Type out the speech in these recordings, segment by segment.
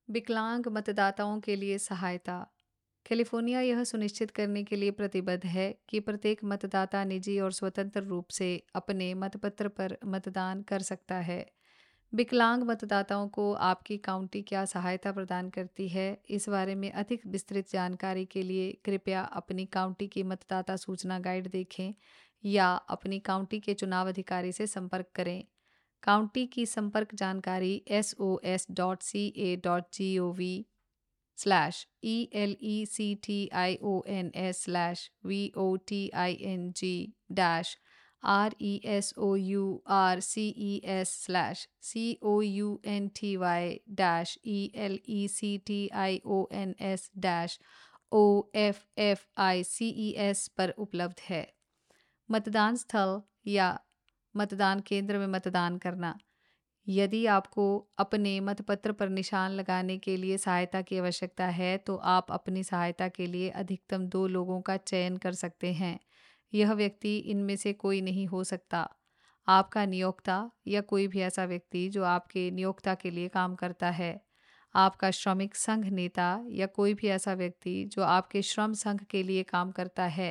विकलांग मतदाताओं के लिए सहायता। कैलिफोर्निया यह सुनिश्चित करने के लिए प्रतिबद्ध है कि प्रत्येक मतदाता निजी और स्वतंत्र रूप से अपने मतपत्र पर मतदान कर सकता है। विकलांग मतदाताओं को आपकी काउंटी क्या सहायता प्रदान करती है, इस बारे में अधिक विस्तृत जानकारी के लिए कृपया अपनी काउंटी की मतदाता सूचना गाइड देखें या अपनी काउंटी के चुनाव अधिकारी से संपर्क करें। काउंटी की संपर्क जानकारी SOS.CA.ONS/VOTING-RESOURCES पर उपलब्ध है। मतदान स्थल या मतदान केंद्र में मतदान करना। यदि आपको अपने मतपत्र पर निशान लगाने के लिए सहायता की आवश्यकता है, तो आप अपनी सहायता के लिए अधिकतम 2 लोगों का चयन कर सकते हैं। यह व्यक्ति इनमें से कोई नहीं हो सकता। आपका नियोक्ता या कोई भी ऐसा व्यक्ति जो आपके नियोक्ता के लिए काम करता है। आपका श्रमिक संघ नेता या कोई भी ऐसा व्यक्ति जो आपके श्रम संघ के लिए काम करता है।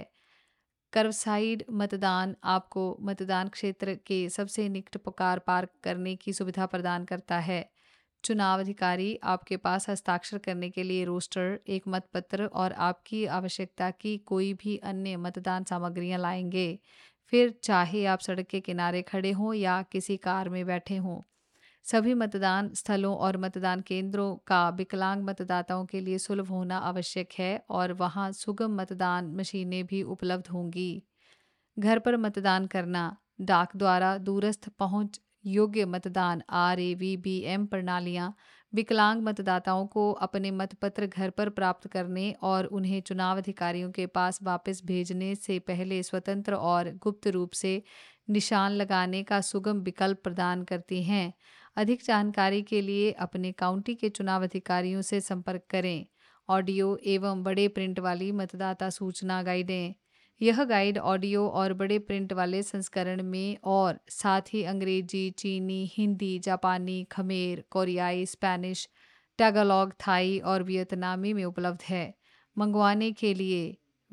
कर्वसाइड मतदान आपको मतदान क्षेत्र के सबसे निकट कार पार्क करने की सुविधा प्रदान करता है। चुनाव अधिकारी आपके पास हस्ताक्षर करने के लिए रोस्टर, एक मतपत्र और आपकी आवश्यकता की कोई भी अन्य मतदान सामग्रियां लाएंगे, फिर चाहे आप सड़क के किनारे खड़े हों या किसी कार में बैठे हों। सभी मतदान स्थलों और मतदान केंद्रों का विकलांग मतदाताओं के लिए सुलभ होना आवश्यक है और वहां सुगम मतदान मशीनें भी उपलब्ध होंगी। घर पर मतदान करना। डाक द्वारा दूरस्थ पहुंच योग्य मतदान RAVBM प्रणालियां विकलांग मतदाताओं को अपने मतपत्र घर पर प्राप्त करने और उन्हें चुनाव अधिकारियों के पास वापस भेजने से पहले स्वतंत्र और गुप्त रूप से निशान लगाने का सुगम विकल्प प्रदान करती हैं। अधिक जानकारी के लिए अपने काउंटी के चुनाव अधिकारियों से संपर्क करें। ऑडियो एवं बड़े प्रिंट वाली मतदाता सूचना गाइडें। यह गाइड ऑडियो और बड़े प्रिंट वाले संस्करण में और साथ ही अंग्रेजी, चीनी, हिंदी, जापानी, खमेर, कोरियाई, स्पेनिश, टैगालॉग, थाई और वियतनामी में उपलब्ध है। मंगवाने के लिए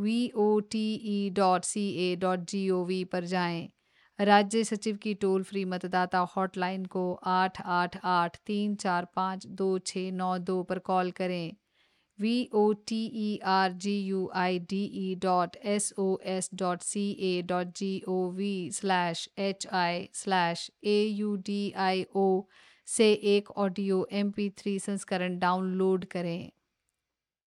vote.ca.gov पर जाएं। राज्य सचिव की टोल फ्री मतदाता हॉटलाइन को 888-345-2692 पर कॉल करें। voterguide.sos.ca.gov/hi/audio से एक ऑडियो MP3 संस्करण डाउनलोड करें।